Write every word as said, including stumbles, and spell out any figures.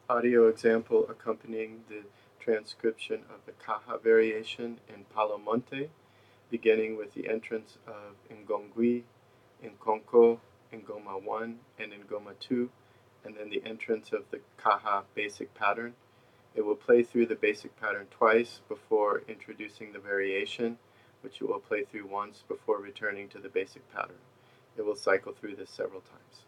audio example accompanying the transcription of the Caja variation in Palo Monte, beginning with the entrance of Ngongui, Nkonko, Ngoma one, and Ngoma two, and then the entrance of the Caja basic pattern. It will play through the basic pattern twice before introducing the variation, which it will play through once before returning to the basic pattern. It will cycle through this several times.